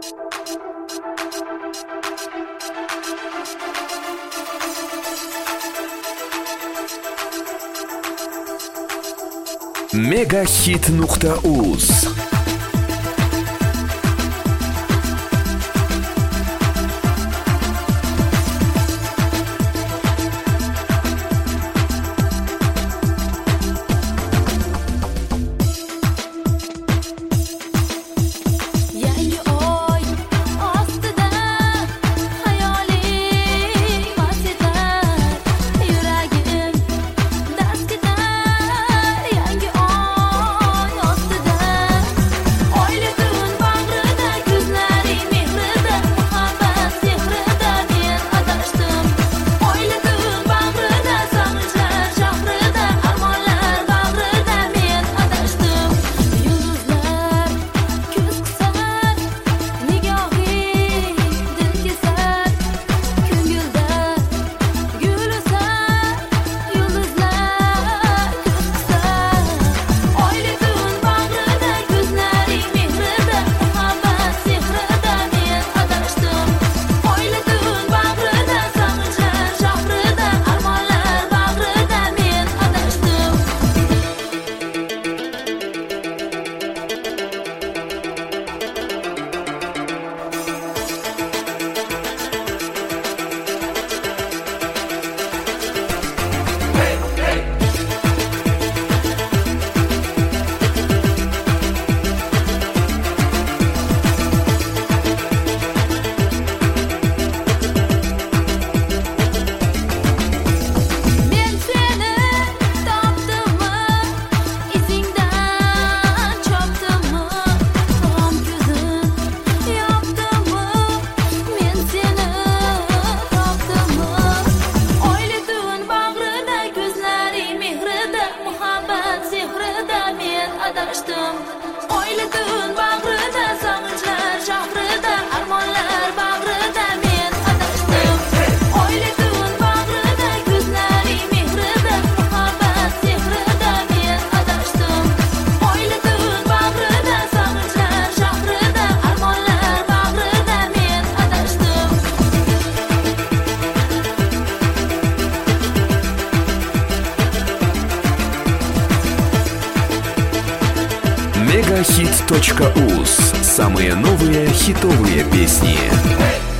Megahit.uz. Oyladın bağrıda sağınçlar şahrıda armonlar bağrıda men adashdim. Oyladın bağrıda gözleri mehrida muhabbat sehrida men adashdim. Oyladın bağrıda sağınçlar şahrıda armonlar bağrıda men adashdim. Megahit.uz. Самые новые хитовые песни.